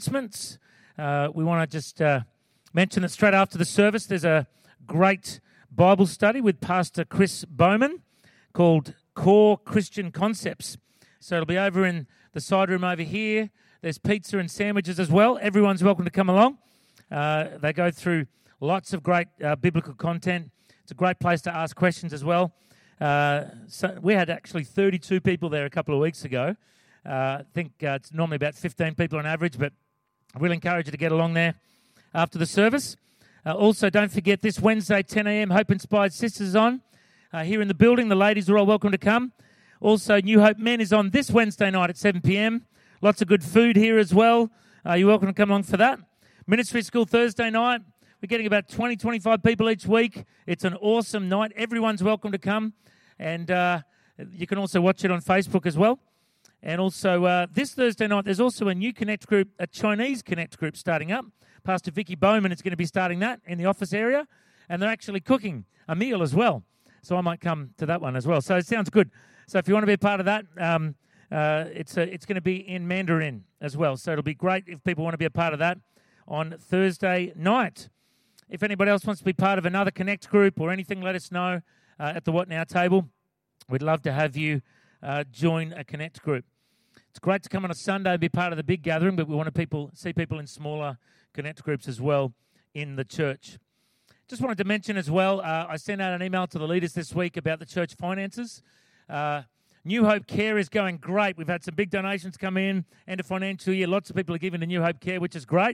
announcements. We want to just mention that straight after the service, there's a great Bible study with Pastor Chris Bowman called Core Christian Concepts. So it'll be over in the side room over here. There's pizza and sandwiches as well. Everyone's welcome to come along. They go through lots of great biblical content. It's a great place to ask questions as well. So we had actually 32 people there a couple of weeks ago. I think it's normally about 15 people on average, but I will encourage you to get along there after the service. Also, don't forget this Wednesday, 10 a.m., Hope Inspired Sisters is on. Here in the building, the ladies are all welcome to come. Also, New Hope Men is on this Wednesday night at 7 p.m. Lots of good food here as well. You're welcome to come along for that. Ministry School Thursday night. We're getting about 20, 25 people each week. It's an awesome night. Everyone's welcome to come. And you can also watch it on Facebook as well. And also, this Thursday night, there's also a new Connect group, a Chinese Connect group starting up. Pastor Vicky Bowman is going to be starting that in the office area. And they're actually cooking a meal as well. So I might come to that one as well. So it sounds good. So if you want to be a part of that, it's going to be in Mandarin as well. So it'll be great if people want to be a part of that on Thursday night. If anybody else wants to be part of another Connect group or anything, let us know at the What Now table. We'd love to have you join a Connect group. It's great to come on a Sunday and be part of the big gathering, but we want to see people in smaller Connect groups as well in the church. Just wanted to mention as well, I sent out an email to the leaders this week about the church finances. New Hope Care is going great. We've had some big donations come in, end of financial year. Lots of people are giving to New Hope Care, which is great.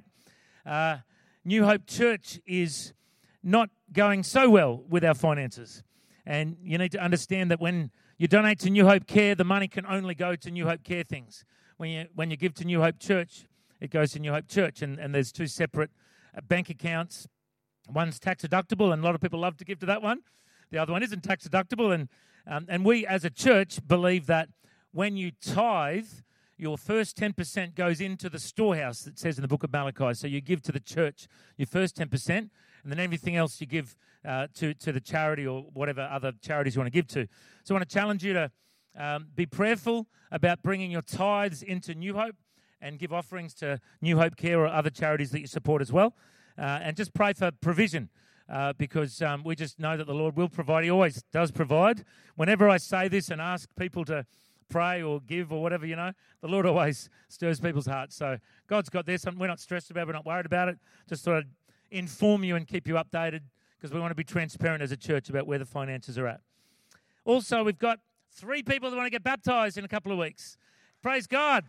New Hope Church is not going so well with our finances. And you need to understand that when you donate to New Hope Care, the money can only go to New Hope Care things. When you give to New Hope Church, it goes to New Hope Church. And there's two separate bank accounts. One's tax deductible, and a lot of people love to give to that one. The other one isn't tax deductible. And we as a church believe that when you tithe, your first 10% goes into the storehouse, it says in the book of Malachi. So you give to the church your first 10%, and then everything else you give to the charity or whatever other charities you want to give to. So I want to challenge you to be prayerful about bringing your tithes into New Hope and give offerings to New Hope Care or other charities that you support as well. And just pray for provision because we just know that the Lord will provide. He always does provide. Whenever I say this and ask people to pray or give or whatever, the Lord always stirs people's hearts. So God's got this. We're not stressed about it. We're not worried about it. Just thought I'd inform you and keep you updated because we want to be transparent as a church about where the finances are at. Also, we've got 3 people that want to get baptized in a couple of weeks. Praise God.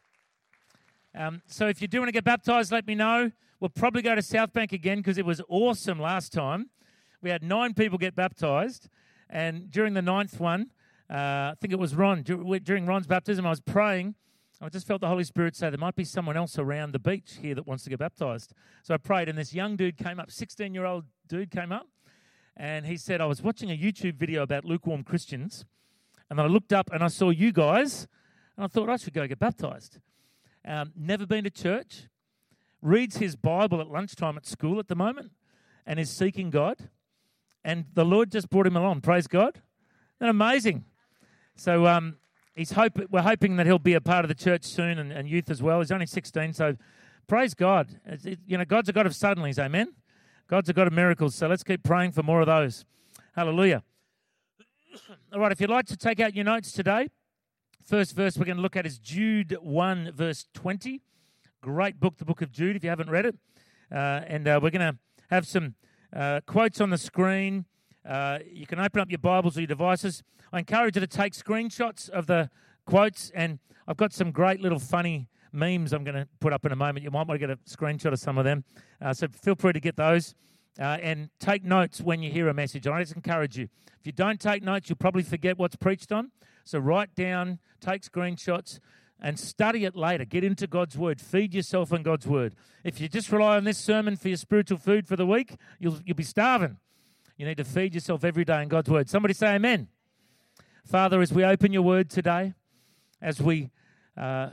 So if you do want to get baptized, let me know. We'll probably go to South Bank again because it was awesome last time. We had 9 people get baptized. And during the 9th one, I think it was Ron. During Ron's baptism, I was praying. I just felt the Holy Spirit say there might be someone else around the beach here that wants to get baptized. So I prayed, and this young dude came up, 16-year-old dude came up, and he said, I was watching a YouTube video about lukewarm Christians, and then I looked up and I saw you guys, and I thought I should go get baptized. Never been to church, reads his Bible at lunchtime at school at the moment, and is seeking God, and the Lord just brought him along. Praise God. Isn't that amazing? So we're hoping that he'll be a part of the church soon and youth as well. He's only 16, so praise God. God's a God of suddenlies, amen? God's a God of miracles, so let's keep praying for more of those. Hallelujah. All right, if you'd like to take out your notes today, first verse we're going to look at is Jude 1, verse 20. Great book, the book of Jude, if you haven't read it. And we're going to have some quotes on the screen. You can open up your Bibles or your devices. I encourage you to take screenshots of the quotes, and I've got some great little funny memes I'm going to put up in a moment. You might want to get a screenshot of some of them. So feel free to get those and take notes when you hear a message. I just encourage you. If you don't take notes, you'll probably forget what's preached on. So write down, take screenshots, and study it later. Get into God's Word. Feed yourself on God's Word. If you just rely on this sermon for your spiritual food for the week, you'll be starving. You need to feed yourself every day in God's Word. Somebody say amen. Father, as we open your Word today, as we, Lord,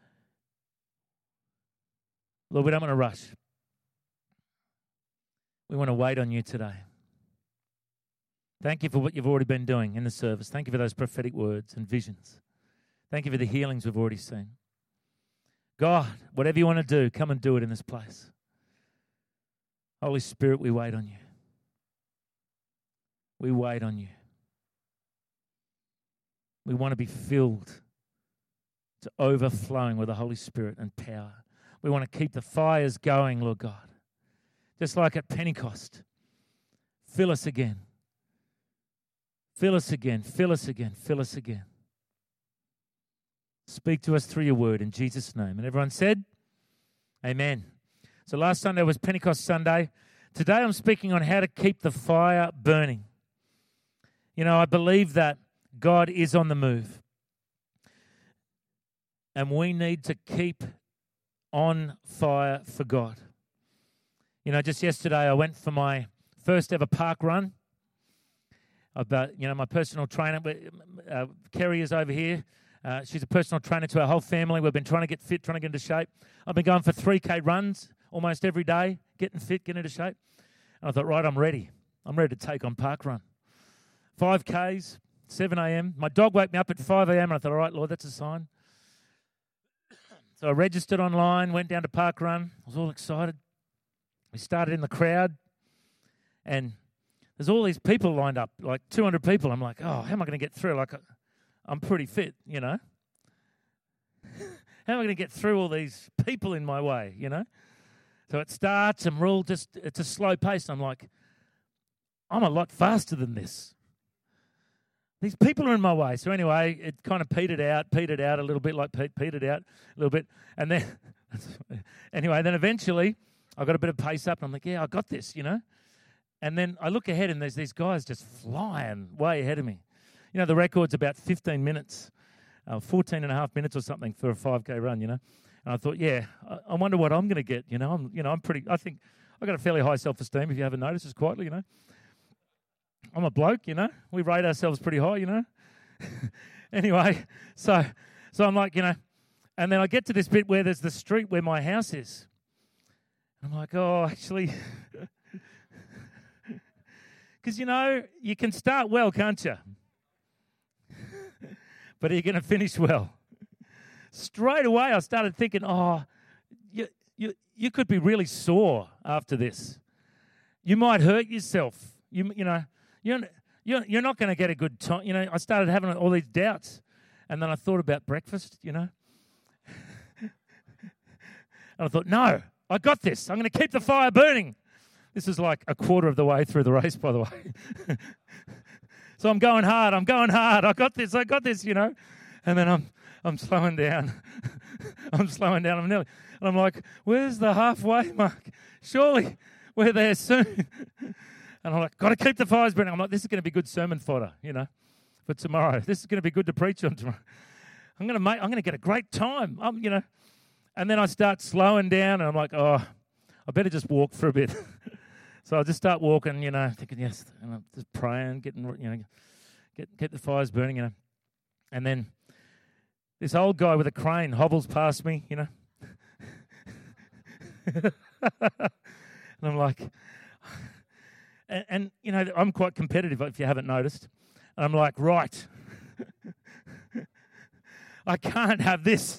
we don't want to rush. We want to wait on you today. Thank you for what you've already been doing in the service. Thank you for those prophetic words and visions. Thank you for the healings we've already seen. God, whatever you want to do, come and do it in this place. Holy Spirit, we wait on you. We wait on you. We want to be filled to overflowing with the Holy Spirit and power. We want to keep the fires going, Lord God. Just like at Pentecost. Fill us again. Fill us again. Fill us again. Fill us again. Speak to us through your word in Jesus' name. And everyone said, amen. So last Sunday was Pentecost Sunday. Today I'm speaking on how to keep the fire burning. You know, I believe that God is on the move. And we need to keep on fire for God. You know, just yesterday I went for my first ever park run. My personal trainer, Kerry is over here. She's a personal trainer to our whole family. We've been trying to get fit, trying to get into shape. I've been going for 3K runs almost every day, getting fit, getting into shape. And I thought, right, I'm ready. I'm ready to take on park run. 5Ks, 7 a.m. My dog woke me up at 5 a.m. and I thought, all right, Lord, that's a sign. So I registered online, went down to park run. I was all excited. We started in the crowd. And there's all these people lined up, like 200 people. I'm like, oh, how am I going to get through? Like, I'm pretty fit, you know. How am I going to get through all these people in my way, you know? So it starts and it's a slow pace. And I'm like, I'm a lot faster than this. These people are in my way. So anyway, it kind of petered out a little bit, like petered out a little bit. And then, anyway, then eventually I got a bit of pace up. And I'm like, yeah, I got this, you know. And then I look ahead and there's these guys just flying way ahead of me. You know, the record's about 15 minutes, 14 and a half minutes or something for a 5K run, you know. And I thought, yeah, I wonder what I'm going to get, you know. I think I've got a fairly high self-esteem, if you haven't noticed, just quietly, you know. I'm a bloke, you know. We rate ourselves pretty high, you know. Anyway, so I'm like, you know, and then I get to this bit where there's the street where my house is. I'm like, oh, actually, because, you know, you can start well, can't you? But are you going to finish well? Straight away, I started thinking, oh, you could be really sore after this. You might hurt yourself. You're not going to get a good time. You know, I started having all these doubts. And then I thought about breakfast, you know. And I thought, no, I got this. I'm going to keep the fire burning. This is like a quarter of the way through the race, by the way. So I'm going hard. I got this, you know. And then I'm slowing down. And I'm like, where's the halfway mark? Surely we're there soon. And I'm like, got to keep the fires burning. I'm like, this is going to be good sermon fodder, you know, for tomorrow. This is going to be good to preach on tomorrow. I'm going to get a great time, you know. And then I start slowing down, and I'm like, oh, I better just walk for a bit. So I just start walking, you know, thinking, yes, and I'm just praying, getting, you know, get the fires burning, you know. And then this old guy with a crane hobbles past me, you know. And I'm like, and you know, I'm quite competitive, if you haven't noticed. And I'm like, right, I can't have this.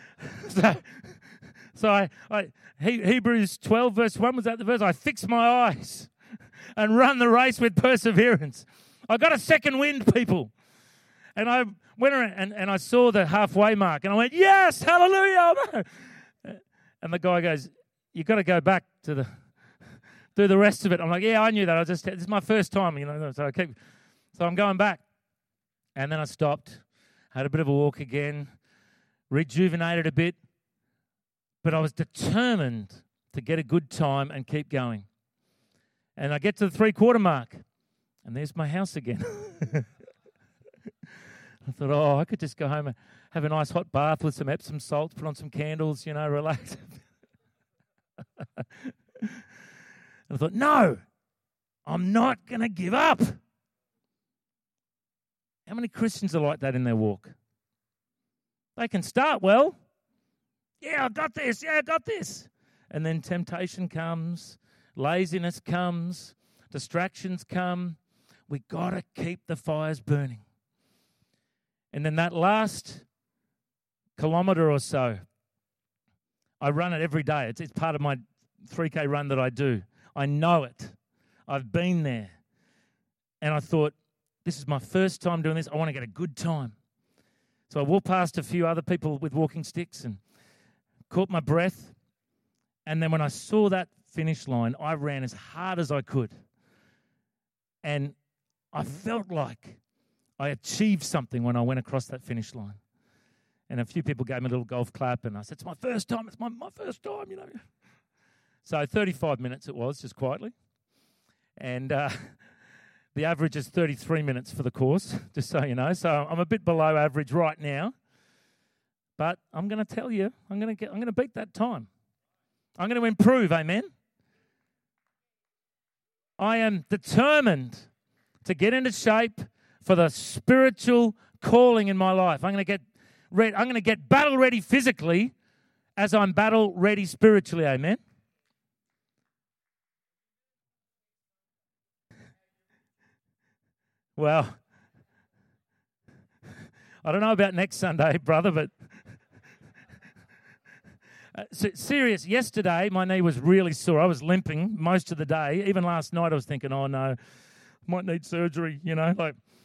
So Hebrews 12 verse 1, was that the verse? I fix my eyes and run the race with perseverance. I got a second wind, people. And I went around and I saw the halfway mark and I went, yes, hallelujah. And the guy goes, you've got to go back to do the rest of it. I'm like, yeah, I knew that. This is my first time, you know. So I'm going back. And then I stopped, had a bit of a walk again, rejuvenated a bit. But I was determined to get a good time and keep going. And I get to the 3/4 mark, and there's my house again. I thought, oh, I could just go home and have a nice hot bath with some Epsom salts, put on some candles, you know, relax. I thought, no, I'm not going to give up. How many Christians are like that in their walk? They can start well. Yeah, I got this. Yeah, I got this. And then temptation comes, laziness comes, distractions come. We got to keep the fires burning. And then that last kilometre or so, I run it every day. It's part of my 3K run that I do. I know it. I've been there. And I thought, this is my first time doing this. I want to get a good time. So I walked past a few other people with walking sticks and caught my breath. And then when I saw that finish line, I ran as hard as I could. And I felt like I achieved something when I went across that finish line. And a few people gave me a little golf clap, and I said, it's my first time, it's my first time, you know. So 35 minutes it was, just quietly. And the average is 33 minutes for the course, just so you know. So I'm a bit below average right now. But I'm going to tell you, I'm going to beat that time. I'm going to improve, amen? I am determined to get into shape for the spiritual calling in my life. I'm going to get battle ready physically as I'm battle ready spiritually, amen? Well, I don't know about next Sunday, brother, but serious. Yesterday, my knee was really sore. I was limping most of the day. Even last night, I was thinking, oh, no, might need surgery, you know.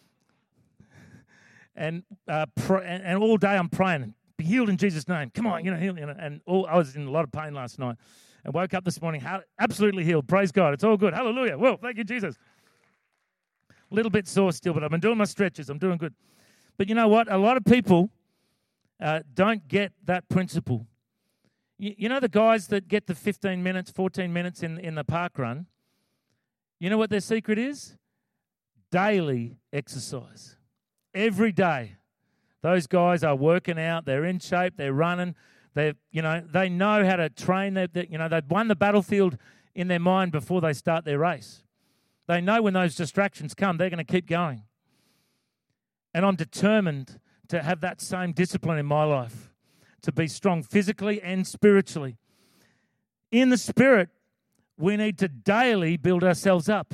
And all day I'm praying, be healed in Jesus' name. Come on, heal. And I was in a lot of pain last night. And woke up this morning absolutely healed. Praise God. It's all good. Hallelujah. Well, thank you, Jesus. A little bit sore still, but I've been doing my stretches. I'm doing good. But you know what? A lot of people don't get that principle. You know the guys that get the 15 minutes, 14 minutes in the park run? You know what their secret is? Daily exercise. Every day. Those guys are working out. They're in shape. They're running. They know how to train. They've won the battlefield in their mind before they start their race. They know when those distractions come, they're going to keep going. And I'm determined to have that same discipline in my life, to be strong physically and spiritually. In the Spirit, we need to daily build ourselves up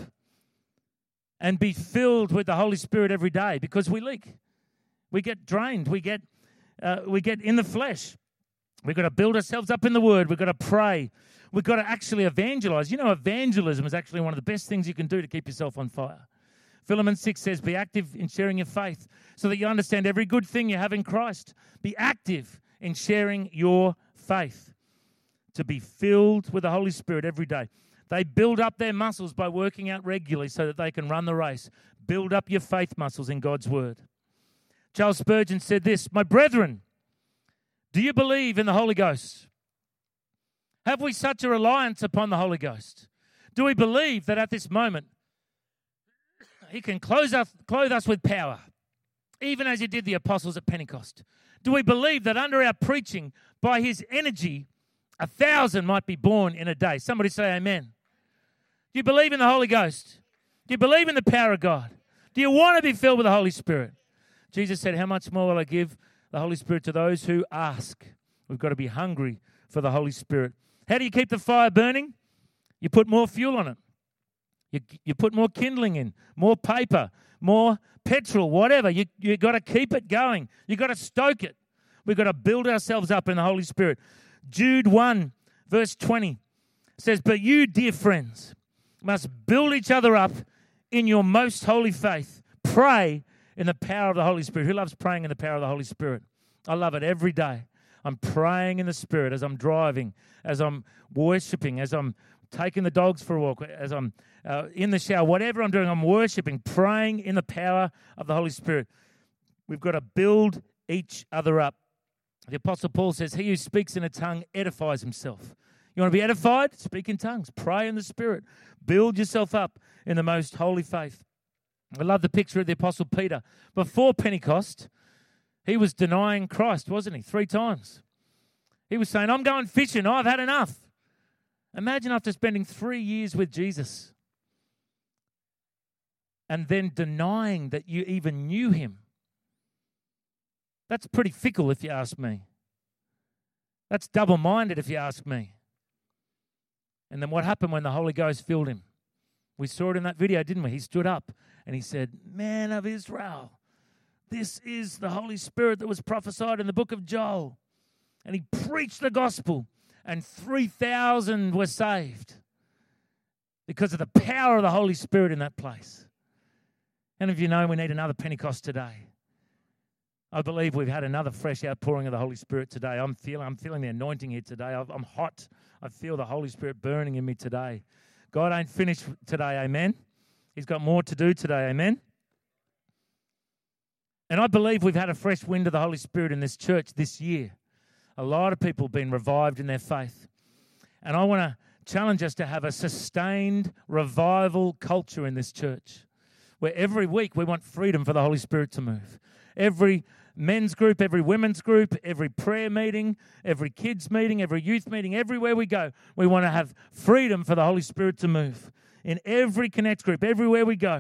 and be filled with the Holy Spirit every day, because we leak. We get drained. We get in the flesh. We've got to build ourselves up in the Word. We've got to pray. We've got to actually evangelize. You know, evangelism is actually one of the best things you can do to keep yourself on fire. Philemon 6 says, be active in sharing your faith so that you understand every good thing you have in Christ. Be active in sharing your faith, to be filled with the Holy Spirit every day. They build up their muscles by working out regularly so that they can run the race. Build up your faith muscles in God's Word. Charles Spurgeon said this, my brethren, do you believe in the Holy Ghost? Have we such a reliance upon the Holy Ghost? Do we believe that at this moment He can clothe us with power, even as He did the apostles at Pentecost? Do we believe that under our preaching, by His energy, 1,000 might be born in a day? Somebody say amen. Do you believe in the Holy Ghost? Do you believe in the power of God? Do you want to be filled with the Holy Spirit? Jesus said, how much more will I give the Holy Spirit to those who ask? We've got to be hungry for the Holy Spirit. How do you keep the fire burning? You put more fuel on it. You put more kindling in, more paper, more petrol, whatever. You got to keep it going. You got to stoke it. We've got to build ourselves up in the Holy Spirit. Jude 1, verse 20 says, but you, dear friends, must build each other up in your most holy faith. Pray in the power of the Holy Spirit. Who loves praying in the power of the Holy Spirit? I love it every day. I'm praying in the Spirit as I'm driving, as I'm worshiping, as I'm taking the dogs for a walk, as I'm in the shower, whatever I'm doing, I'm worshiping, praying in the power of the Holy Spirit. We've got to build each other up. The Apostle Paul says, he who speaks in a tongue edifies himself. You want to be edified? Speak in tongues. Pray in the Spirit. Build yourself up in the most holy faith. I love the picture of the Apostle Peter. Before Pentecost, he was denying Christ, wasn't he? 3 times. He was saying, I'm going fishing. I've had enough. Imagine after spending 3 years with Jesus and then denying that you even knew him. That's pretty fickle if you ask me. That's double-minded if you ask me. And then what happened when the Holy Ghost filled him? We saw it in that video, didn't we? He stood up and he said, Man of Israel, this is the Holy Spirit that was prophesied in the book of Joel. And he preached the gospel. and 3,000 were saved because of the power of the Holy Spirit in that place. And if you know, we need another Pentecost today. I believe we've had another fresh outpouring of the Holy Spirit today. I'm feeling the anointing here today. I'm hot. I feel the Holy Spirit burning in me today. God ain't finished today, amen? He's got more to do today, amen? And I believe we've had a fresh wind of the Holy Spirit in this church this year. A lot of people have been revived in their faith. And I want to challenge us to have a sustained revival culture in this church, where every week we want freedom for the Holy Spirit to move. Every men's group, every women's group, every prayer meeting, every kids meeting, every youth meeting, everywhere we go, we want to have freedom for the Holy Spirit to move. In every Connect group, everywhere we go.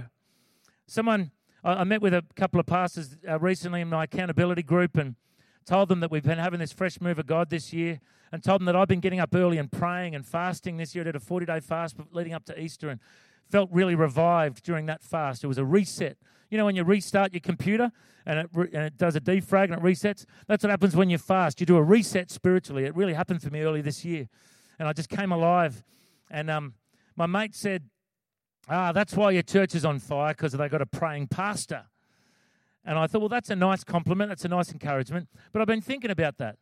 I met with a couple of pastors recently in my accountability group and told them that we've been having this fresh move of God this year, and told them that I've been getting up early and praying and fasting this year. I did a 40-day fast leading up to Easter and felt really revived during that fast. It was a reset. You know, when you restart your computer and it does a defrag and it resets? That's what happens when you fast. You do a reset spiritually. It really happened for me early this year. And I just came alive. And my mate said, that's why your church is on fire, because they got a praying pastor. And I thought, well, that's a nice compliment. That's a nice encouragement. But I've been thinking about that.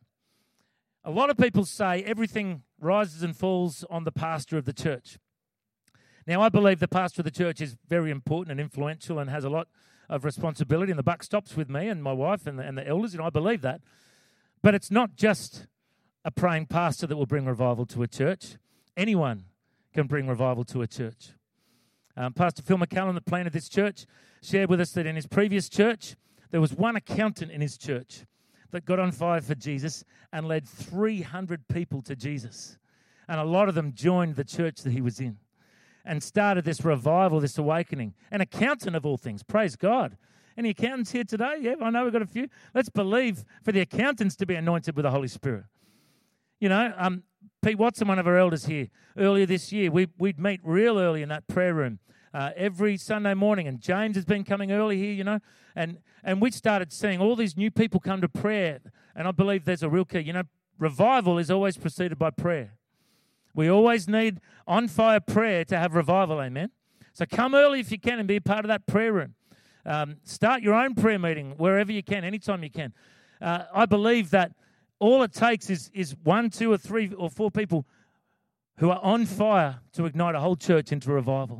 A lot of people say everything rises and falls on the pastor of the church. Now, I believe the pastor of the church is very important and influential and has a lot of responsibility, and the buck stops with me and my wife and the elders, and I believe that. But it's not just a praying pastor that will bring revival to a church. Anyone can bring revival to a church. Pastor Phil McCallum, the planter of this church, shared with us that in his previous church, there was one accountant in his church that got on fire for Jesus and led 300 people to Jesus. And a lot of them joined the church that he was in and started this revival, this awakening. An accountant of all things. Praise God. Any accountants here today? Yeah, I know we've got a few. Let's believe for the accountants to be anointed with the Holy Spirit. You know, Pete Watson, one of our elders here, earlier this year, we'd meet real early in that prayer room every Sunday morning. And James has been coming early here, you know. And we started seeing all these new people come to prayer. And I believe there's a real key. You know, revival is always preceded by prayer. We always need on-fire prayer to have revival, amen? So come early if you can and be a part of that prayer room. Start your own prayer meeting wherever you can, anytime you can. I believe that all it takes is 1, 2, or 3, or 4 people who are on fire to ignite a whole church into revival.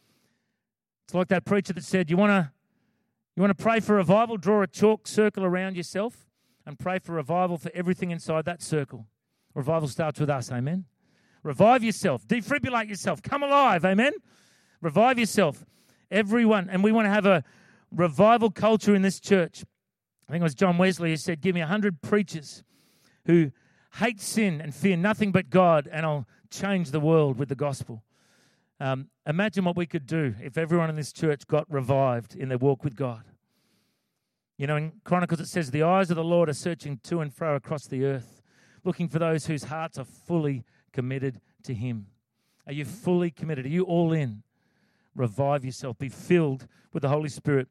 It's like that preacher that said, you want to pray for revival? Draw a chalk circle around yourself and pray for revival for everything inside that circle. Revival starts with us, amen? Revive yourself. Defibrillate yourself. Come alive, amen? Revive yourself. Everyone. And we want to have a revival culture in this church. I think it was John Wesley who said, give me 100 preachers who hate sin and fear nothing but God, and I'll change the world with the gospel. Imagine what we could do if everyone in this church got revived in their walk with God. You know, in Chronicles it says, the eyes of the Lord are searching to and fro across the earth, looking for those whose hearts are fully committed to Him. Are you fully committed? Are you all in? Revive yourself. Be filled with the Holy Spirit.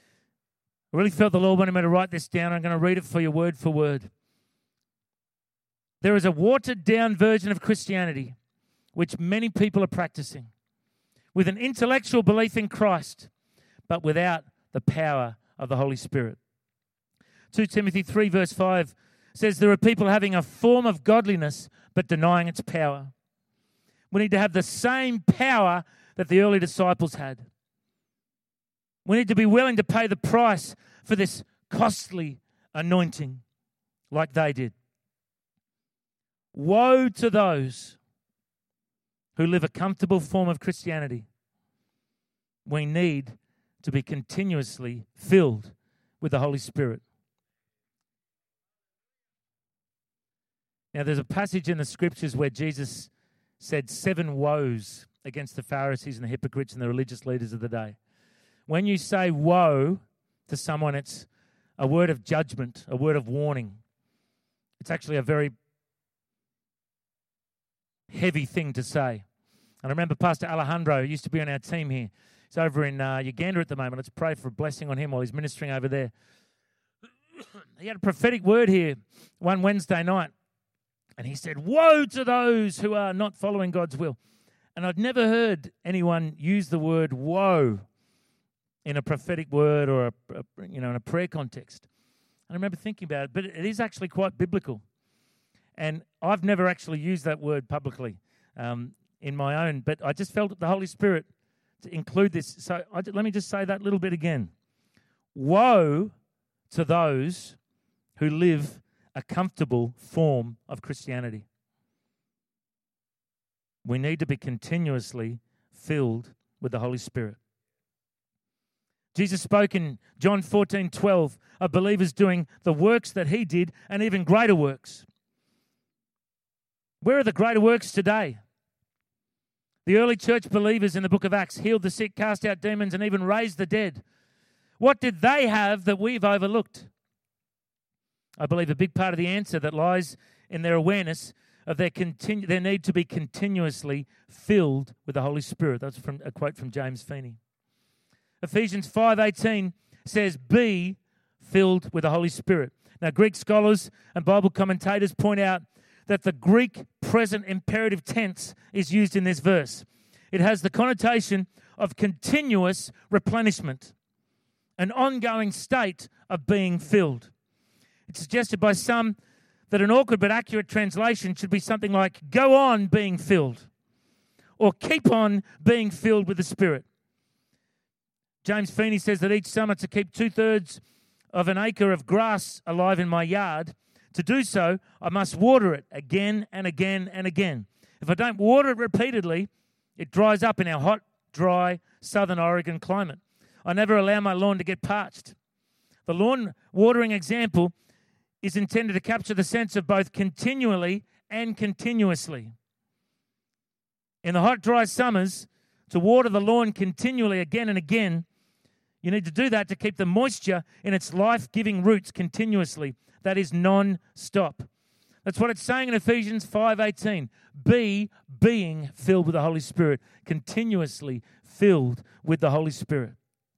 I really felt the Lord wanted me to write this down. I'm going to read it for you word for word. There is a watered-down version of Christianity which many people are practicing, with an intellectual belief in Christ, but without the power of the Holy Spirit. 2 Timothy 3 verse 5 says there are people having a form of godliness but denying its power. We need to have the same power that the early disciples had. We need to be willing to pay the price for this costly anointing like they did. Woe to those who live a comfortable form of Christianity. We need to be continuously filled with the Holy Spirit. Now, there's a passage in the Scriptures where Jesus said 7 woes against the Pharisees and the hypocrites and the religious leaders of the day. When you say woe to someone, it's a word of judgment, a word of warning. It's actually a very heavy thing to say. And I remember Pastor Alejandro, who used to be on our team here. He's over in Uganda at the moment. Let's pray for a blessing on him while he's ministering over there. He had a prophetic word here one Wednesday night. And he said, woe to those who are not following God's will. And I'd never heard anyone use the word woe in a prophetic word or in a prayer context. I remember thinking about it, but it is actually quite biblical. And I've never actually used that word publicly in my own, but I just felt the Holy Spirit to include this. So let me just say that little bit again. Woe to those who live a comfortable form of Christianity. We need to be continuously filled with the Holy Spirit. Jesus spoke in John 14:12 of believers doing the works that he did and even greater works. Where are the greater works today? The early church believers in the book of Acts healed the sick, cast out demons, and even raised the dead. What did they have that we've overlooked? I believe a big part of the answer that lies in their awareness of their need to be continuously filled with the Holy Spirit. That's from a quote from James Feeney. Ephesians 5:18 says, be filled with the Holy Spirit. Now, Greek scholars and Bible commentators point out that the Greek present imperative tense is used in this verse. It has the connotation of continuous replenishment, an ongoing state of being filled. It's suggested by some that an awkward but accurate translation should be something like, go on being filled, or keep on being filled with the Spirit. James Feeney says that each summer to keep 2/3 of an acre of grass alive in my yard, to do so, I must water it again and again and again. If I don't water it repeatedly, it dries up in our hot, dry, southern Oregon climate. I never allow my lawn to get parched. The lawn watering example is intended to capture the sense of both continually and continuously. In the hot, dry summers, to water the lawn continually again and again, you need to do that to keep the moisture in its life-giving roots continuously. That is non-stop. That's what it's saying in Ephesians 5:18. Be being filled with the Holy Spirit, continuously filled with the Holy Spirit.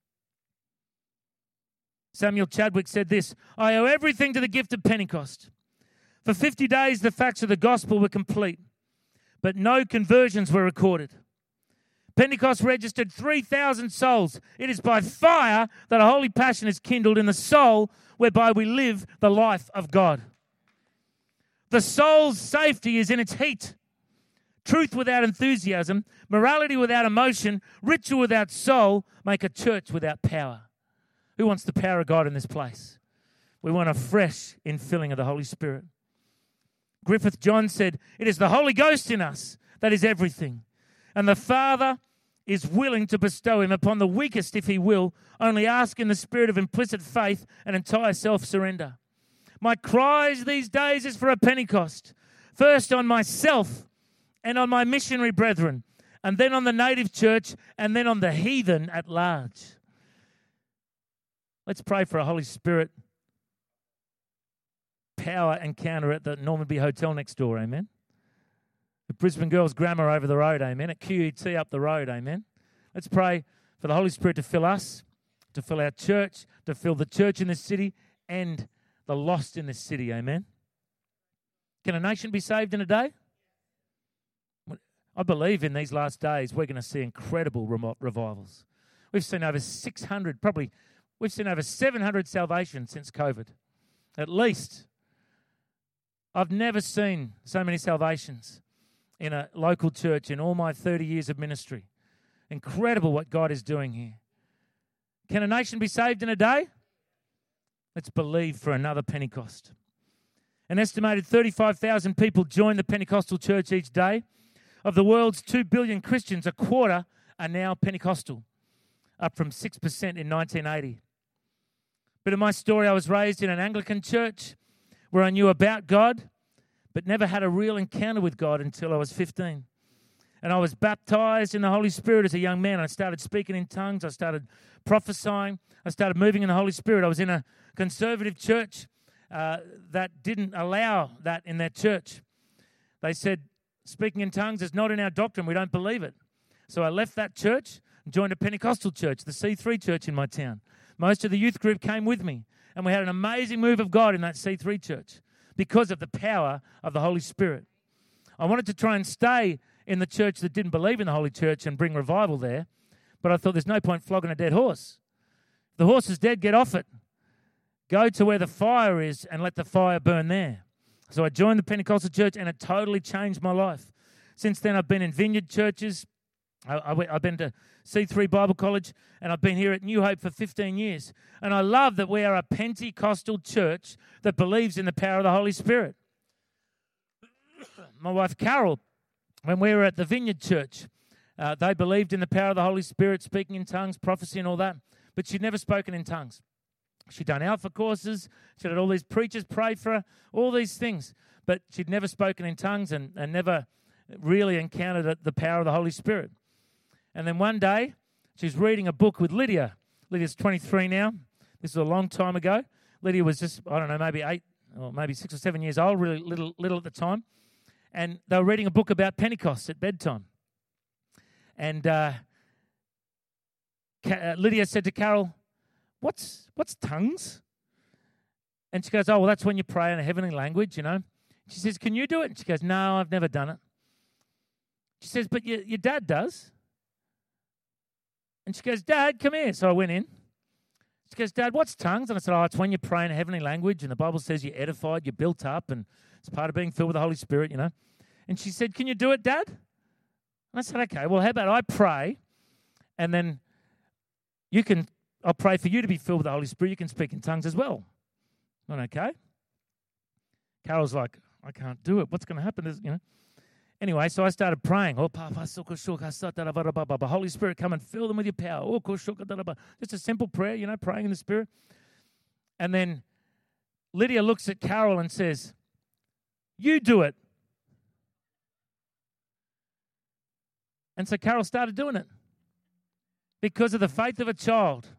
Samuel Chadwick said this, I owe everything to the gift of Pentecost. For 50 days, the facts of the gospel were complete, but no conversions were recorded. Pentecost registered 3,000 souls. It is by fire that a holy passion is kindled in the soul whereby we live the life of God. The soul's safety is in its heat. Truth without enthusiasm, morality without emotion, ritual without soul make a church without power. Who wants the power of God in this place? We want a fresh infilling of the Holy Spirit. Griffith John said, it is the Holy Ghost in us that is everything. And the Father is willing to bestow him upon the weakest if he will, only ask in the spirit of implicit faith and entire self-surrender. My cries these days is for a Pentecost, first on myself and on my missionary brethren, and then on the native church, and then on the heathen at large. Let's pray for a Holy Spirit power encounter at the Normanby Hotel next door, amen? The Brisbane Girls Grammar over the road, amen? At QET up the road, amen? Let's pray for the Holy Spirit to fill us, to fill our church, to fill the church in this city and the lost in this city, amen? Can a nation be saved in a day? I believe in these last days we're going to see incredible revivals. We've seen over 600, we've seen over 700 salvations since COVID, at least. I've never seen so many salvations in a local church in all my 30 years of ministry. Incredible what God is doing here. Can a nation be saved in a day? Let's believe for another Pentecost. An estimated 35,000 people join the Pentecostal church each day. Of the world's 2 billion Christians, a quarter are now Pentecostal, up from 6% in 1980. But in my story, I was raised in an Anglican church where I knew about God, but never had a real encounter with God until I was 15. And I was baptized in the Holy Spirit as a young man. I started speaking in tongues. I started prophesying. I started moving in the Holy Spirit. I was in a conservative church that didn't allow that in their church. They said, speaking in tongues is not in our doctrine. We don't believe it. So I left that church and joined a Pentecostal church, the C3 church in my town. Most of the youth group came with me, and we had an amazing move of God in that C3 church. because of the power of the Holy Spirit. I wanted to try and stay in the church that didn't believe in the Holy Church and bring revival there, but I thought there's no point flogging a dead horse. If the horse is dead, get off it. Go to where the fire is and let the fire burn there. So I joined the Pentecostal church, and it totally changed my life. Since then, I've been in vineyard churches. I've been to C3 Bible College, and I've been here at New Hope for 15 years. And I love that we are a Pentecostal church that believes in the power of the Holy Spirit. My wife, Carol, when we were at the vineyard church, they believed in the power of the Holy Spirit, speaking in tongues, prophecy and all that, but she'd never spoken in tongues. She'd done alpha courses, she had all these preachers pray for her, all these things, but she'd never spoken in tongues and never really encountered the power of the Holy Spirit. And then one day, she's reading a book with Lydia. Lydia's 23 now. This was a long time ago. Lydia was just, I don't know, maybe 8 or maybe 6 or 7 years old, really little at the time. And they were reading a book about Pentecost at bedtime. And Lydia said to Carol, What's tongues? And she goes, oh, well, that's when you pray in a heavenly language, you know. She says, can you do it? And she goes, no, I've never done it. She says, but your dad does. And she goes, Dad, come here. So I went in. She goes, Dad, what's tongues? And I said, oh, it's when you pray in a heavenly language, and the Bible says you're edified, you're built up, and it's part of being filled with the Holy Spirit, you know. And she said, can you do it, Dad? And I said, okay, well, how about I pray, and then I'll pray for you to be filled with the Holy Spirit. You can speak in tongues as well. I went, okay. Carol's like, I can't do it. What's going to happen? You know. Anyway, so I started praying. Oh, Holy Spirit, come and fill them with your power. Just a simple prayer, you know, praying in the Spirit. And then Lydia looks at Carol and says, you do it. And so Carol started doing it because of the faith of a child.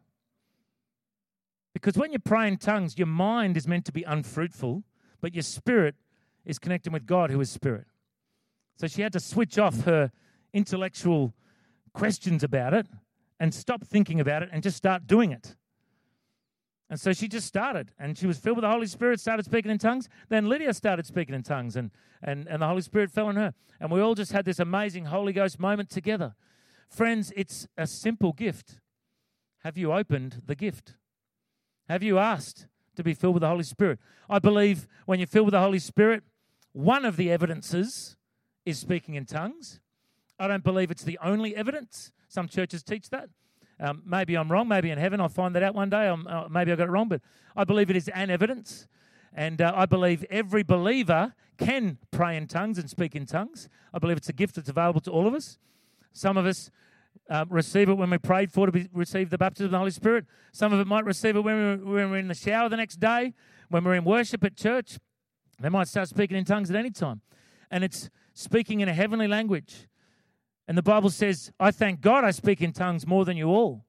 Because when you pray in tongues, your mind is meant to be unfruitful, but your spirit is connecting with God, who is spirit. So she had to switch off her intellectual questions about it and stop thinking about it and just start doing it. And so she just started, and she was filled with the Holy Spirit, started speaking in tongues. Then Lydia started speaking in tongues, and the Holy Spirit fell on her. And we all just had this amazing Holy Ghost moment together. Friends, it's a simple gift. Have you opened the gift? Have you asked to be filled with the Holy Spirit? I believe when you're filled with the Holy Spirit, one of the evidences is speaking in tongues. I don't believe it's the only evidence. Some churches teach that. Maybe I'm wrong. Maybe in heaven I'll find that out one day. Maybe I got it wrong, but I believe it is an evidence. And I believe every believer can pray in tongues and speak in tongues. I believe it's a gift that's available to all of us. Some of us receive it when we prayed for to receive the baptism of the Holy Spirit. Some of it might receive it when we're in the shower the next day, when we're in worship at church. They might start speaking in tongues at any time. And it's speaking in a heavenly language. And the Bible says, I thank God I speak in tongues more than you all.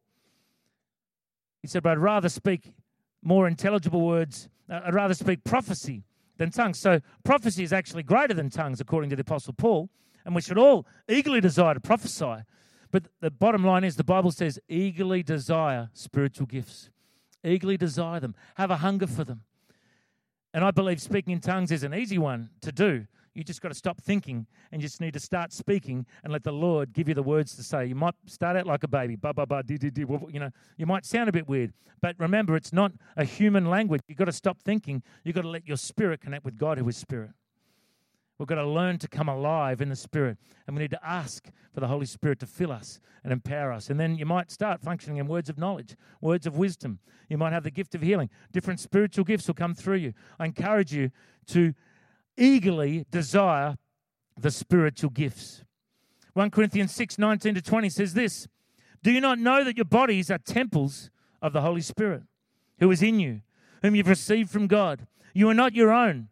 He said, but I'd rather speak more intelligible words. I'd rather speak prophecy than tongues. So prophecy is actually greater than tongues, according to the Apostle Paul. And we should all eagerly desire to prophesy. But the bottom line is the Bible says eagerly desire spiritual gifts. Eagerly desire them. Have a hunger for them. And I believe speaking in tongues is an easy one to do. You just got to stop thinking and you just need to start speaking and let the Lord give you the words to say. You might start out like a baby, ba ba ba, di di di. You know, you might sound a bit weird, but remember, it's not a human language. You've got to stop thinking. You've got to let your spirit connect with God, who is spirit. We've got to learn to come alive in the Spirit, and we need to ask for the Holy Spirit to fill us and empower us. And then you might start functioning in words of knowledge, words of wisdom. You might have the gift of healing. Different spiritual gifts will come through you. I encourage you to eagerly desire the spiritual gifts. 1 Corinthians 6:19-20 says this, do you not know that your bodies are temples of the Holy Spirit, who is in you, whom you've received from God? You are not your own.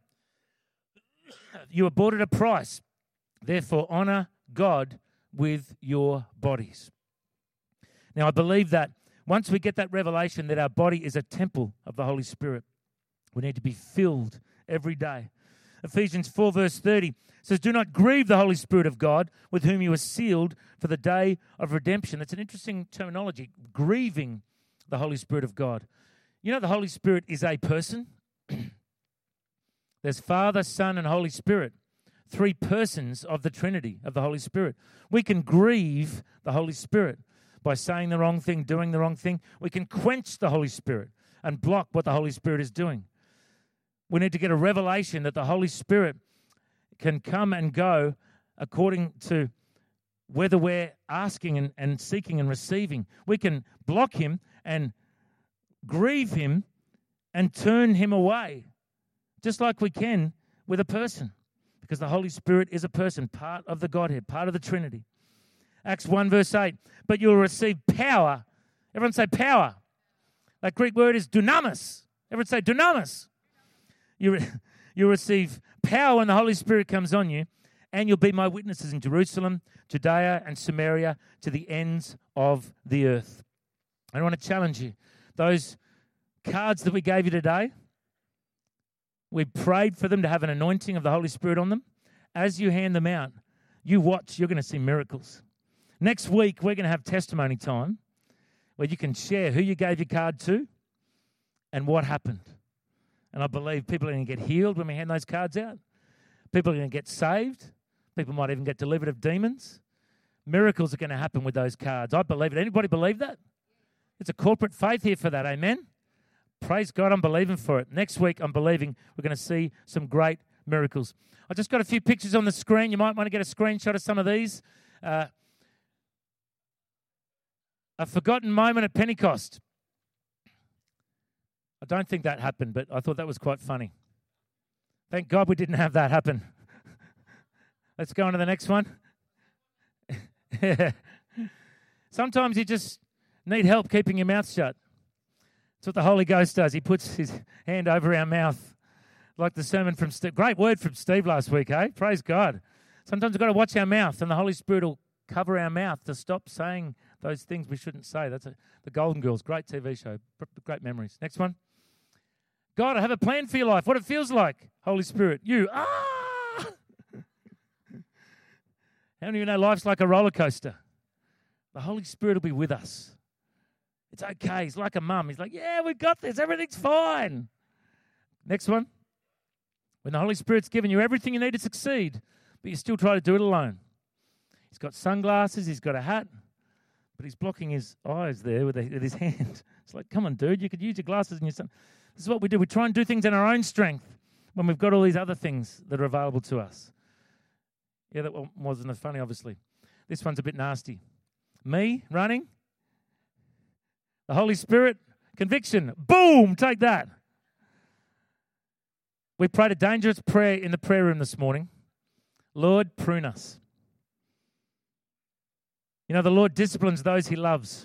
You are bought at a price. Therefore, honor God with your bodies. Now, I believe that once we get that revelation that our body is a temple of the Holy Spirit, we need to be filled every day. Ephesians 4 verse 30 says, do not grieve the Holy Spirit of God, with whom you were sealed for the day of redemption. That's an interesting terminology, grieving the Holy Spirit of God. You know, the Holy Spirit is a person. There's Father, Son, and Holy Spirit, 3 persons of the Trinity, of the Holy Spirit. We can grieve the Holy Spirit by saying the wrong thing, doing the wrong thing. We can quench the Holy Spirit and block what the Holy Spirit is doing. We need to get a revelation that the Holy Spirit can come and go according to whether we're asking and seeking and receiving. We can block him and grieve him and turn him away, just like we can with a person, because the Holy Spirit is a person, part of the Godhead, part of the Trinity. Acts 1 verse 8, but you'll receive power. Everyone say power. That Greek word is dunamis. Everyone say dunamis. You'll receive power when the Holy Spirit comes on you, and you'll be my witnesses in Jerusalem, Judea, and Samaria, to the ends of the earth. I want to challenge you. Those cards that we gave you today, we prayed for them to have an anointing of the Holy Spirit on them. As you hand them out, you watch, you're going to see miracles. Next week, we're going to have testimony time where you can share who you gave your card to and what happened. And I believe people are going to get healed when we hand those cards out. People are going to get saved. People might even get delivered of demons. Miracles are going to happen with those cards. I believe it. Anybody believe that? It's a corporate faith here for that. Amen? Praise God, I'm believing for it. Next week, I'm believing we're going to see some great miracles. I just got a few pictures on the screen. You might want to get a screenshot of some of these. A forgotten moment at Pentecost. I don't think that happened, but I thought that was quite funny. Thank God we didn't have that happen. Let's go on to the next one. Sometimes you just need help keeping your mouth shut. That's what the Holy Ghost does. He puts his hand over our mouth, like the sermon from Steve. Great word from Steve last week, eh? Praise God. Sometimes we've got to watch our mouth, and the Holy Spirit will cover our mouth to stop saying those things we shouldn't say. That's the Golden Girls, great TV show, great memories. Next one. God, I have a plan for your life. What it feels like, Holy Spirit. You, How many of you know life's like a roller coaster? The Holy Spirit will be with us. It's okay. He's like a mum. He's like, yeah, we've got this. Everything's fine. Next one. When the Holy Spirit's given you everything you need to succeed, but you still try to do it alone. He's got sunglasses. He's got a hat, but he's blocking his eyes there with his hand. It's like, come on, dude. You could use your glasses and your sun. This is what we do. We try and do things in our own strength when we've got all these other things that are available to us. Yeah, that one wasn't as funny, obviously. This one's a bit nasty. Me running. The Holy Spirit, conviction. Boom, take that. We prayed a dangerous prayer in the prayer room this morning. Lord, prune us. You know, the Lord disciplines those he loves.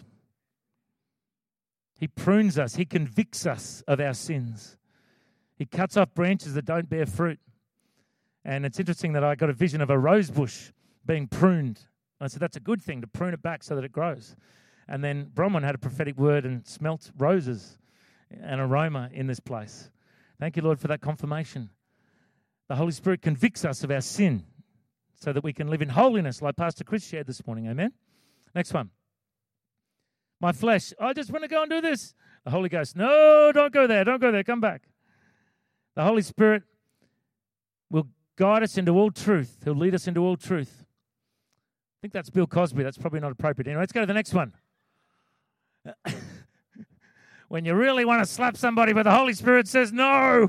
He prunes us. He convicts us of our sins. He cuts off branches that don't bear fruit. And it's interesting that I got a vision of a rose bush being pruned. I said, that's a good thing, to prune it back so that it grows. And then Bronwyn had a prophetic word and smelt roses, an aroma in this place. Thank you, Lord, for that confirmation. The Holy Spirit convicts us of our sin so that we can live in holiness like Pastor Chris shared this morning. Amen? Next one. My flesh, I just want to go and do this. The Holy Ghost, no, don't go there. Don't go there. Come back. The Holy Spirit will guide us into all truth. He'll lead us into all truth. I think that's Bill Cosby. That's probably not appropriate. Anyway, let's go to the next one. When you really want to slap somebody, but the Holy Spirit says no.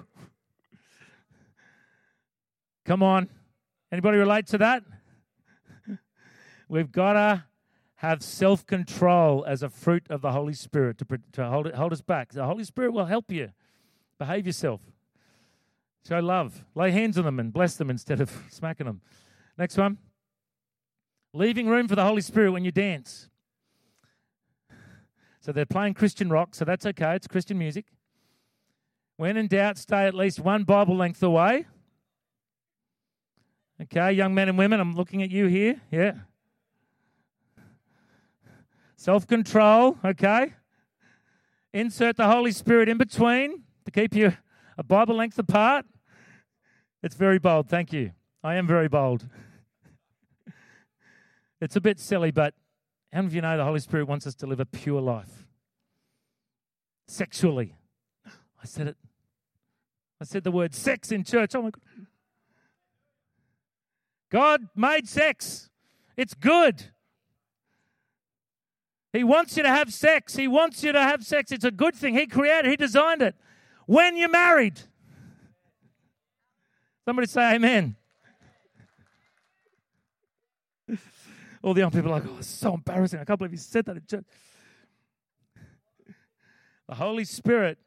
Come on. Anybody relate to that? We've got to have self-control as a fruit of the Holy Spirit to hold us back. The Holy Spirit will help you. Behave yourself. Show love. Lay hands on them and bless them instead of smacking them. Next one. Leaving room for the Holy Spirit when you dance. So they're playing Christian rock, so that's okay. It's Christian music. When in doubt, stay at least one Bible length away. Okay, young men and women, I'm looking at you here. Yeah. Self-control, okay. Insert the Holy Spirit in between to keep you a Bible length apart. It's very bold, thank you. I am very bold. It's a bit silly, but how many of you know the Holy Spirit wants us to live a pure life? Sexually. I said it. said the word sex in church. Oh my God. God made sex. It's good. He wants you to have sex. He wants you to have sex. It's a good thing. He created, He designed it. When you're married. Somebody say amen. All the young people are like, oh, it's so embarrassing. I can't believe he said that in church. The Holy Spirit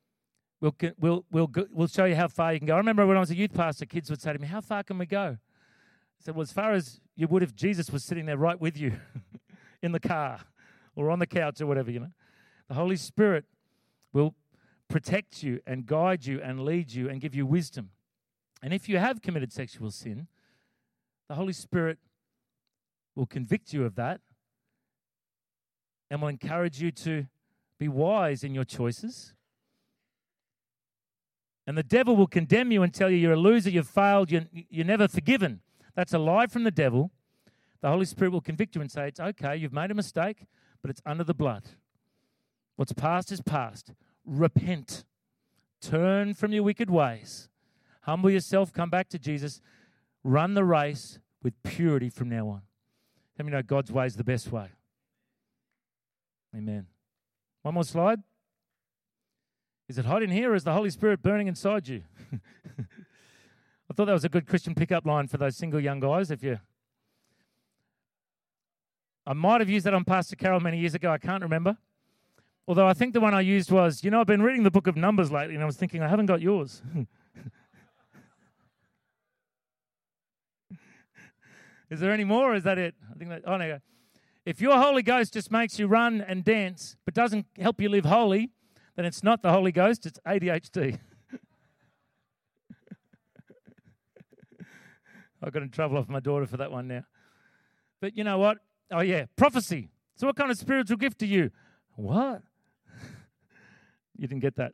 will show you how far you can go. I remember when I was a youth pastor, kids would say to me, how far can we go? I said, well, as far as you would if Jesus was sitting there right with you in the car or on the couch or whatever, The Holy Spirit will protect you and guide you and lead you and give you wisdom. And if you have committed sexual sin, the Holy Spirit will convict you of that and will encourage you to be wise in your choices. And the devil will condemn you and tell you you're a loser, you've failed, you're never forgiven. That's a lie from the devil. The Holy Spirit will convict you and say, it's okay, you've made a mistake, but it's under the blood. What's past is past. Repent. Turn from your wicked ways. Humble yourself, come back to Jesus. Run the race with purity from now on. Let me know God's way is the best way. Amen. One more slide. Is it hot in here or is the Holy Spirit burning inside you? I thought that was a good Christian pickup line for those single young guys. I might have used that on Pastor Carol many years ago. I can't remember. Although I think the one I used was, I've been reading the book of Numbers lately and I was thinking, I haven't got yours. Is there any more or is that it? No. If your Holy Ghost just makes you run and dance but doesn't help you live holy, then it's not the Holy Ghost, it's ADHD. I got in trouble off my daughter for that one now. But you know what? Oh, yeah, prophecy. So what kind of spiritual gift are you? What? You didn't get that.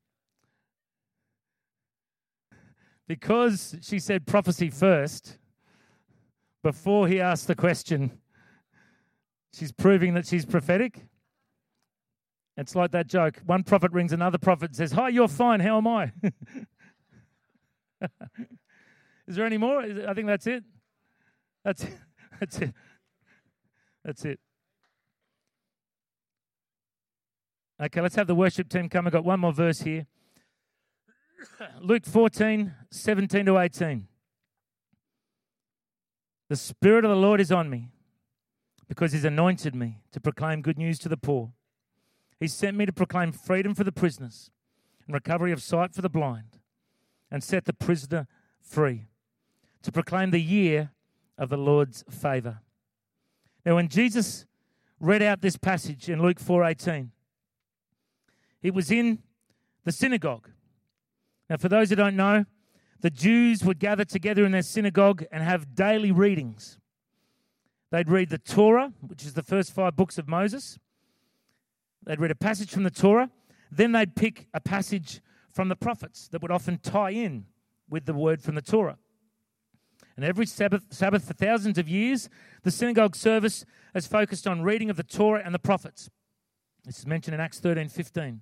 Because she said prophecy first, before he asked the question, she's proving that she's prophetic. It's like that joke. One prophet rings another prophet and says, hi, you're fine. How am I? Is there any more? I think that's it. That's it. That's it. That's it. Okay, let's have the worship team come. I've got one more verse here. Luke 14, 17 to 18. The Spirit of the Lord is on me because He's anointed me to proclaim good news to the poor. He sent me to proclaim freedom for the prisoners and recovery of sight for the blind and set the prisoner free, to proclaim the year of the Lord's favor. Now, when Jesus read out this passage in Luke 4:18, He was in the synagogue. Now, for those who don't know, the Jews would gather together in their synagogue and have daily readings. They'd read the Torah, which is the first 5 books of Moses. They'd read a passage from the Torah. Then they'd pick a passage from the prophets that would often tie in with the word from the Torah. And every Sabbath for thousands of years, the synagogue service has focused on reading of the Torah and the prophets. This is mentioned in Acts 13:15.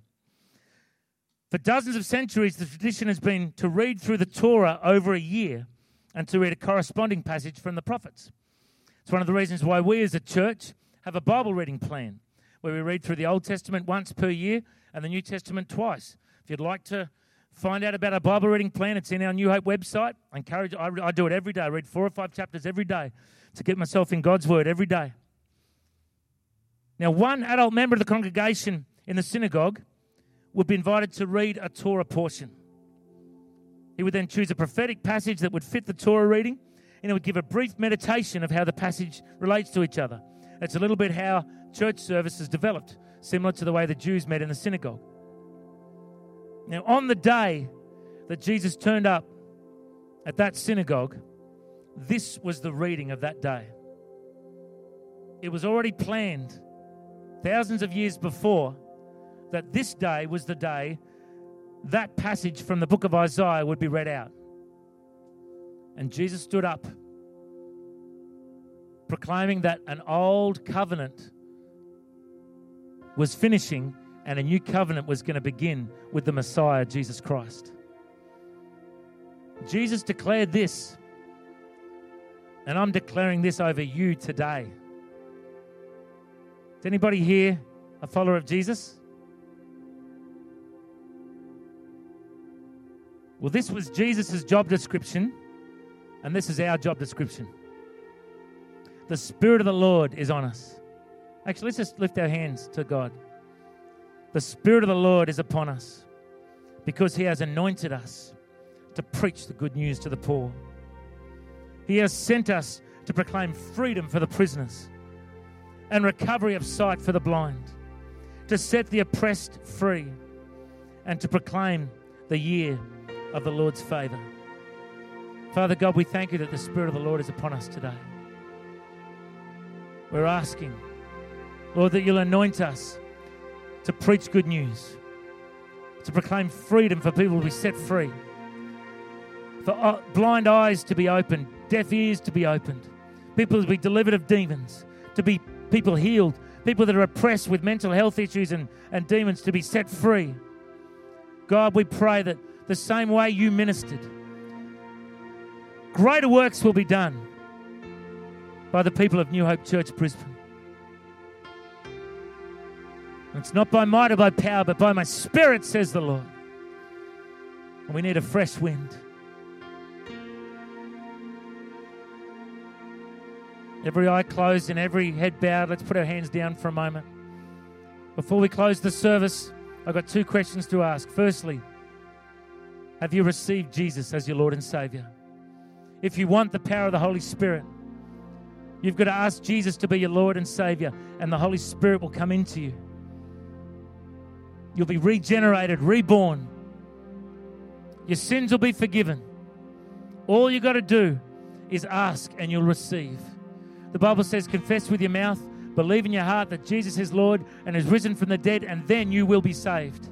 For dozens of centuries, the tradition has been to read through the Torah over a year and to read a corresponding passage from the prophets. It's one of the reasons why we as a church have a Bible reading plan where we read through the Old Testament once per year and the New Testament twice. If you'd like to find out about our Bible reading plan, it's in our New Hope website. I do it every day. I read 4 or 5 chapters every day to get myself in God's Word every day. Now, one adult member of the congregation in the synagogue would be invited to read a Torah portion. He would then choose a prophetic passage that would fit the Torah reading, and he would give a brief meditation of how the passage relates to each other. It's a little bit how church services developed, similar to the way the Jews met in the synagogue. Now, on the day that Jesus turned up at that synagogue, this was the reading of that day. It was already planned thousands of years before that this day was the day that passage from the book of Isaiah would be read out. And Jesus stood up, proclaiming that an old covenant was finishing and a new covenant was going to begin with the Messiah, Jesus Christ. Jesus declared this, and I'm declaring this over you today. Is anybody here a follower of Jesus? Well, this was Jesus' job description, and this is our job description. The Spirit of the Lord is on us. Actually, let's just lift our hands to God. The Spirit of the Lord is upon us because He has anointed us to preach the good news to the poor. He has sent us to proclaim freedom for the prisoners and recovery of sight for the blind, to set the oppressed free, and to proclaim the year of the Lord's favor. Father God, we thank you that the Spirit of the Lord is upon us today. We're asking, Lord, that you'll anoint us to preach good news, to proclaim freedom for people to be set free, for blind eyes to be opened, deaf ears to be opened, people to be delivered of demons, to be people healed, people that are oppressed with mental health issues and demons to be set free. God, we pray that the same way you ministered, greater works will be done by the people of New Hope Church Brisbane. It's not by might or by power, but by my Spirit, says the Lord. And we need a fresh wind. Every eye closed and every head bowed. Let's put our hands down for a moment. Before we close the service, I've got 2 questions to ask. Firstly, have you received Jesus as your Lord and Savior? If you want the power of the Holy Spirit, you've got to ask Jesus to be your Lord and Savior, and the Holy Spirit will come into you. You'll be regenerated, reborn. Your sins will be forgiven. All you got to do is ask and you'll receive. The Bible says, confess with your mouth, believe in your heart that Jesus is Lord and is risen from the dead, and then you will be saved.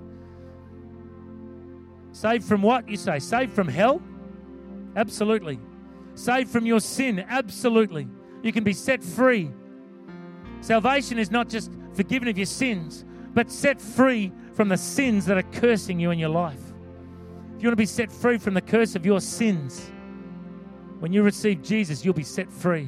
Saved from what, you say? Saved from hell? Absolutely. Saved from your sin? Absolutely. You can be set free. Salvation is not just forgiven of your sins, but set free from the sins that are cursing you in your life. If you want to be set free from the curse of your sins, when you receive Jesus, you'll be set free.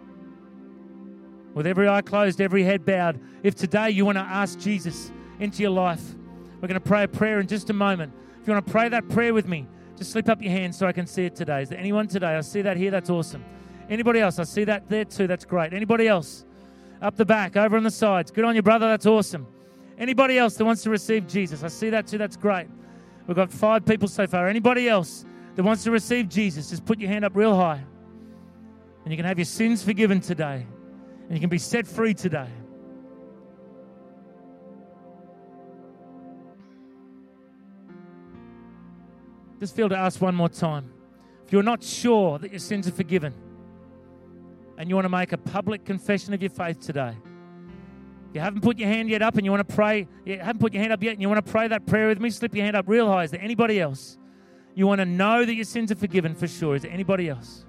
With every eye closed, every head bowed, if today you want to ask Jesus into your life, we're going to pray a prayer in just a moment. If you want to pray that prayer with me, just slip up your hand so I can see it today. Is there anyone today? I see that here. That's awesome. Anybody else? I see that there too. That's great. Anybody else? Up the back, over on the sides. Good on you, brother. That's awesome. Anybody else that wants to receive Jesus? I see that too. That's great. We've got 5 people so far. Anybody else that wants to receive Jesus, just put your hand up real high. And you can have your sins forgiven today. And you can be set free today. Just feel to ask one more time. If you're not sure that your sins are forgiven and you want to make a public confession of your faith today, you haven't put your hand yet up and you want to pray, you haven't put your hand up yet and you want to pray that prayer with me, slip your hand up real high. Is there anybody else? You want to know that your sins are forgiven for sure. Is there anybody else?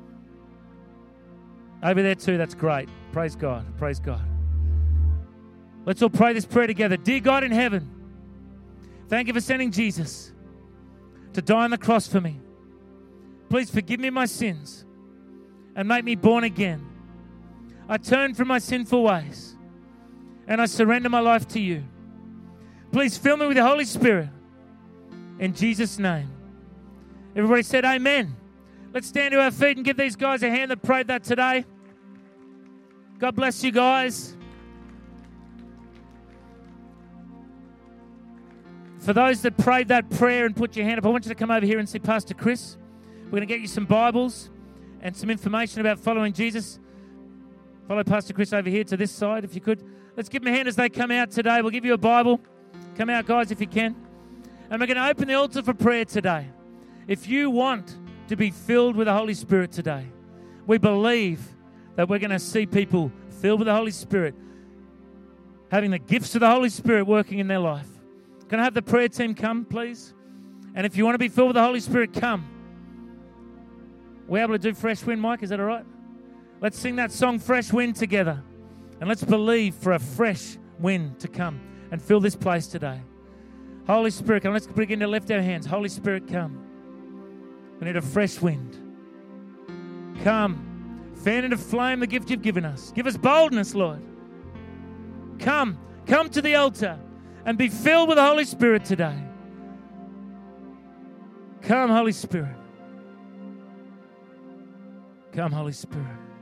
Over there too, that's great. Praise God, praise God. Let's all pray this prayer together. Dear God in heaven, thank you for sending Jesus to die on the cross for me. Please forgive me my sins and make me born again. I turn from my sinful ways and I surrender my life to you. Please fill me with the Holy Spirit. In Jesus' name. Everybody said amen. Let's stand to our feet and give these guys a hand that prayed that today. God bless you guys. For those that prayed that prayer and put your hand up, I want you to come over here and see Pastor Chris. We're going to get you some Bibles and some information about following Jesus. Follow Pastor Chris over here to this side, if you could. Let's give them a hand as they come out today. We'll give you a Bible. Come out, guys, if you can. And we're going to open the altar for prayer today. If you want to be filled with the Holy Spirit today, we believe that we're going to see people filled with the Holy Spirit, having the gifts of the Holy Spirit working in their life. Can I have the prayer team come, please? And if you want to be filled with the Holy Spirit, come. We're able to do Fresh Wind, Mike, is that all right? Let's sing that song, Fresh Wind, together. And let's believe for a fresh wind to come and fill this place today. Holy Spirit, come. Let's begin to lift our hands. Holy Spirit, come. We need a fresh wind. Come, fan into flame the gift you've given us. Give us boldness, Lord. Come to the altar and be filled with the Holy Spirit today. Come, Holy Spirit. Come, Holy Spirit.